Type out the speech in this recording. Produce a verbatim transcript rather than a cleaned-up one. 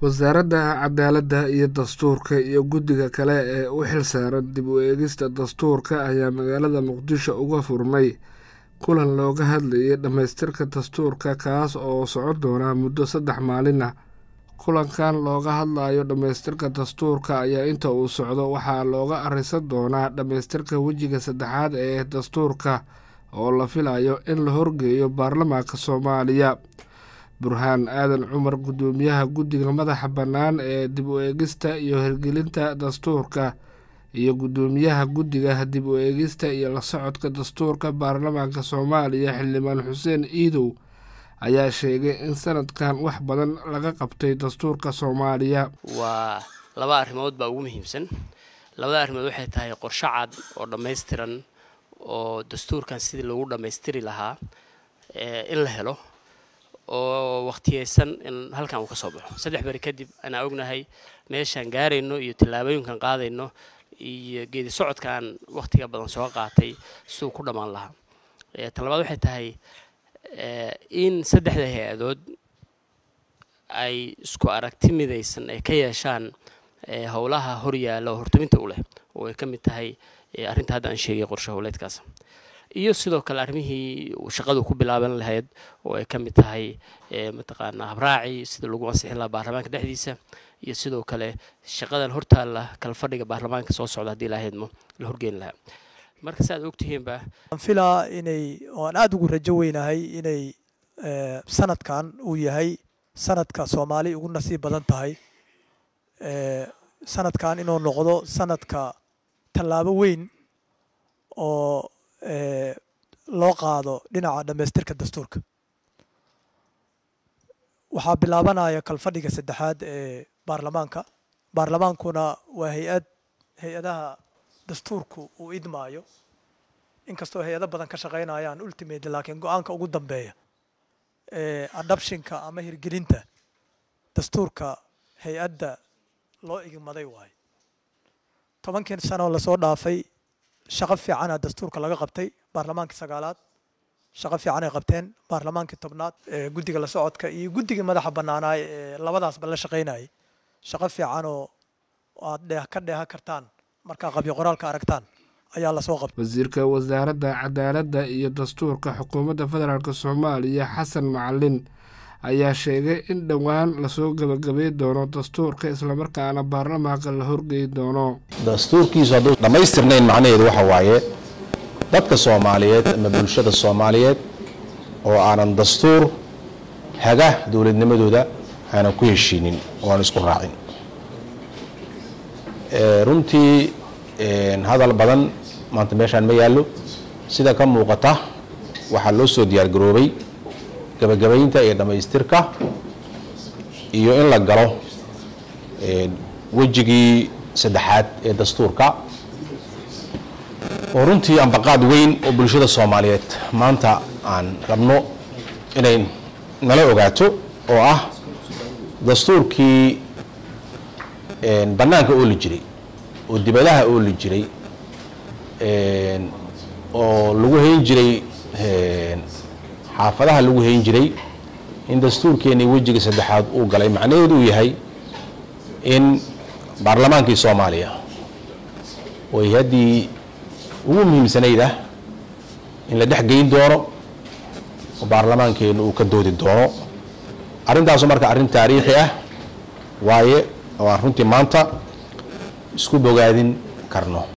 wasaaradda cadaaladda iyo dastuurka iyo guddiga kale ee u xilsaaran dib u eegista dastuurka ayaa magaalada muqdisho uga furmay kulan looga hadlayay dhammaystirka dastuurka kaas oo socon doona muddo saddex maalin ah. kulankan looga hadlayo dhammaystirka dastuurka ayaa inta uu socdo waxaa looga arisan doonaa dhammaystirka wejiga saddexaad ee dastuurka oo la filayo in la horgeeyo baarlamaanka Soomaaliya. burhaan aadan cumar gudoomiyaha guddiga madaxa bannaan ee dib u eegista iyo hirgelinta dastuurka iyo gudoomiyaha guddiga dib u eegista iyo la socodka dastuurka baarlamaanka Soomaaliya xildhibaan Xuseen Iidow ayaa sheegay in sanadkan wax badan laga qabtay dastuurka Soomaaliya. waa laba arrimood baa ugu muhiimsan. labada arrimood waxay tahay qorshe cad oo dhammaystiran oo dastuurkan sidii lagu dhammaystiri lahaa ee in la helo oo waqtiyeysan in halkan uu ka soo baxo. saddex bari kadib ana ognahay meeshan gaarayno iyo tilaabooyinkan qaadayno iyo geedi socodkan waqtiga badan soo qaatay soo ku dhamaan lahaa. ee talabaad waxay tahay in saddexda hay'adood ay isku aragti midaysan ay ka yeeshaan howlaha horyaalo hortuminta u leh oo ay ka mid tahay arrinta hadda aan sheegay qorshe howleedkaas iyo sidoo kale arrimihii shaqadu ku bilaaban lahayd oo ay ka mid tahay mataqaanaa habraaci sida lagu ansixin lahaa baarlamaanka dhexdiisa iyo sidoo kale shaqadan hortaalla kala fadhiga baarlamaanka soo socda haddii lahaydmo la horgeyn lahaa. marka saad ogtihiinba aan filaa inay oo aan aad ugu rajo weynahay inay sanadkan uu yahay sanadka Soomaali ugu nasiib badan tahay sanadkan inuu noqdo sanadka tallaabo weyn oo loo qaado dhinaca dhammaystirka dastuurka. waxaa bilaabanaya kalfadhiga saddexaad ee baarlamaanka. baarlamaankuna waa hay-ad hay-adaha dastuurku uu idmaayo inkastoo hay-ado badan ka shaqaynayaan ultimate laakiin go-aanka ugu dambeeya ee adoptionka ama hirgelinta dastuurka hay-adda loo igmaday waayo. tobankii sano lasoo dhaafay shaqo fiican ah dastuurka laga qabtay. baarlamaankii sagaalaad shaqo fiican ay qabteen. baarlamaankii tobnaad ee guddiga la socodka iyo guddiga madaxa bannaanaay ee labadaasba la shaqaynayay shaqo fiican oo aad dheeh ka dheeha kartaan markaa qabyo qoraalka aragtaan ayaa la soo qabtay. wasiirka wasaaradda cadaaladda iyo dastuurka xukuumadda federaalka Soomaaliya Xasan Macalin ayaa sheegay in dhawaan lasoo gabagabay doono dastuurka isla markaana baarlamaanka la horgeey doono. dastuurkiisu hadduu dhammaystirnayn macnaheedu waxa waaye dadka Soomaaliyeed ama bulshada Soomaaliyeed oo aanan dastuur haga dowladnimadooda aanan ku heshiinin oo aan isku raacin. runtii hadal badan maanta meeshaan ma yaallo. sida ka muuqata waxaa loo soo diyaar garoobay gabagabaynta iyo dhammaystirka iyo in la galo wejigii saddexaad ee dastuurka oo runtii ambaqaad weyn oo bulshada Soomaaliyeed maanta aan rabno inay nala ogaato oo ah dastuurkii bannaanka oo la jiray oo dibadaha oo la jiray oo lagu hayn jiray xaafadaha lagu hayn jiray in dastuurkeeni wejiga saddexaad uu galay macnaheedu uu yahay in baarlamaankii Soomaaliya oo haddii ugu muhiimsanayd ah in la dhex geyn doono oo baarlamaankeenu uu ka doodi doono. arrintaas marka arrin taariikhi ah waaye oo aan runtii maanta isku bogaadin karno.